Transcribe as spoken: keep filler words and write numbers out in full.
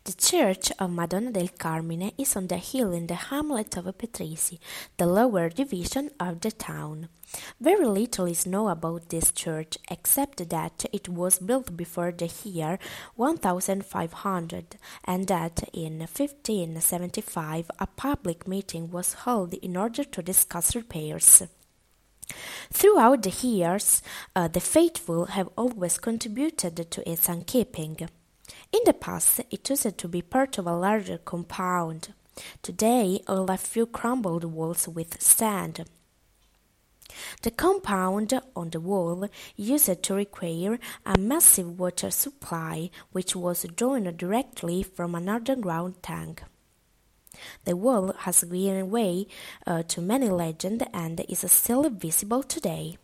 The church of Madonna del Carmine is on the hill in the hamlet of Petrisi, the lower division of the town. Very little is known about this church, except that it was built before the year one thousand five hundred, and that in fifteen seventy-five a public meeting was held in order to discuss repairs. Throughout the years, uh, the faithful have always contributed to its upkeeping. In the past, it used to be part of a larger compound. Today, all a few crumbled walls with sand. The compound on the wall used to require a massive water supply, which was drawn directly from an underground tank. The wall has given way uh, to many legends and is still visible today.